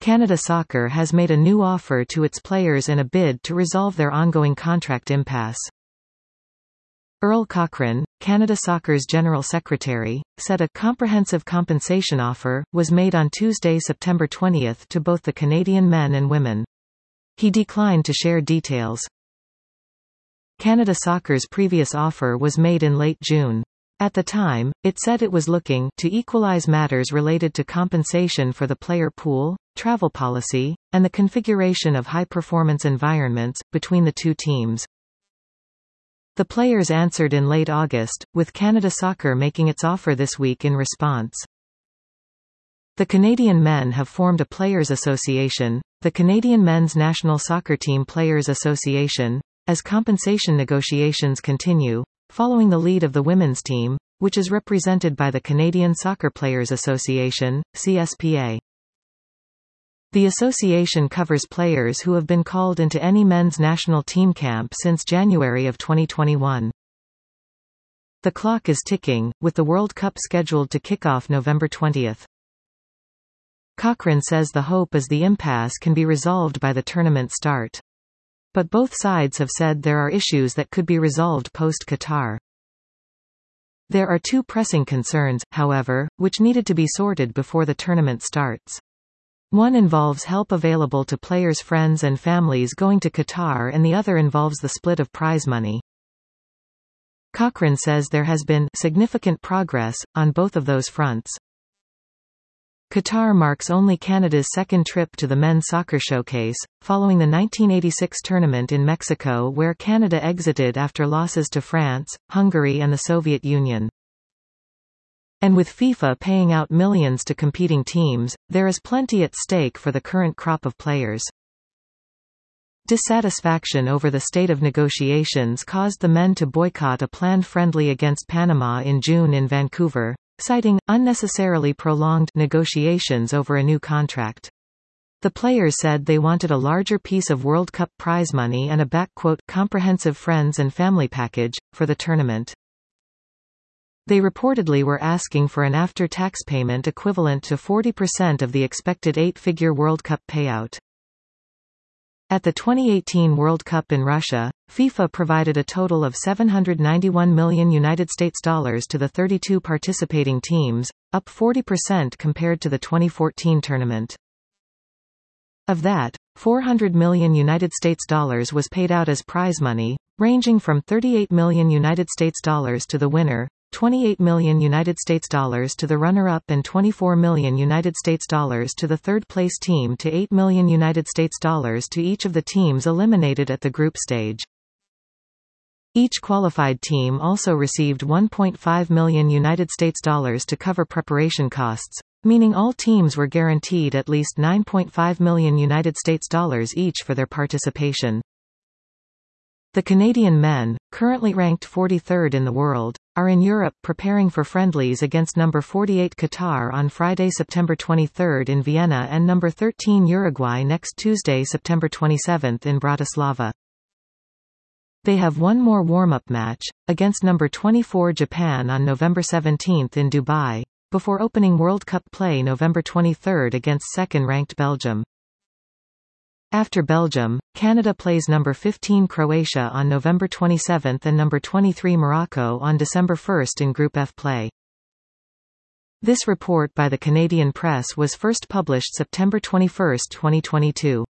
Canada Soccer has made a new offer to its players in a bid to resolve their ongoing contract impasse. Earl Cochrane, Canada Soccer's General Secretary, said a comprehensive compensation offer was made on Tuesday, September 20 to both the Canadian men and women. He declined to share details. Canada Soccer's previous offer was made in late June. At the time, it said it was looking to equalize matters related to compensation for the player pool, travel policy, and the configuration of high-performance environments, between the two teams. The players answered in late August, with Canada Soccer making its offer this week in response. The Canadian men have formed a players' association, the Canadian Men's National Soccer Team Players Association, as compensation negotiations continue, following the lead of the women's team, which is represented by the Canadian Soccer Players Association, CSPA. The association covers players who have been called into any men's national team camp since January of 2021. The clock is ticking, with the World Cup scheduled to kick off November 20. Cochrane says the hope is the impasse can be resolved by the tournament start. But both sides have said there are issues that could be resolved post-Qatar. There are two pressing concerns, however, which needed to be sorted before the tournament starts. One involves help available to players' friends and families going to Qatar, and the other involves the split of prize money. Cochrane says there has been significant progress on both of those fronts. Qatar marks only Canada's second trip to the men's soccer showcase, following the 1986 tournament in Mexico where Canada exited after losses to France, Hungary and the Soviet Union. And with FIFA paying out millions to competing teams, there is plenty at stake for the current crop of players. Dissatisfaction over the state of negotiations caused the men to boycott a planned friendly against Panama in June in Vancouver, citing unnecessarily prolonged negotiations over a new contract. The players said they wanted a larger piece of World Cup prize money and a comprehensive friends and family package for the tournament. They reportedly were asking for an after-tax payment equivalent to 40% of the expected 8-figure World Cup payout. At the 2018 World Cup in Russia, FIFA provided a total of $791 million to the 32 participating teams, up 40% compared to the 2014 tournament. Of that, $400 million was paid out as prize money, ranging from $38 million to the winner, $28 million to the runner-up and $24 million to the third-place team to $8 million to each of the teams eliminated at the group stage. Each qualified team also received $1.5 million to cover preparation costs, meaning all teams were guaranteed at least $9.5 million each for their participation. The Canadian men, currently ranked 43rd in the world, are in Europe preparing for friendlies against number 48 Qatar on Friday, September 23 in Vienna and number 13 Uruguay next Tuesday, September 27 in Bratislava. They have one more warm-up match, against number 24 Japan on November 17 in Dubai, before opening World Cup play November 23 against second-ranked Belgium. After Belgium, Canada plays number 15 Croatia on November 27 and number 23 Morocco on December 1 in Group F play. This report by the Canadian Press was first published September 21, 2022.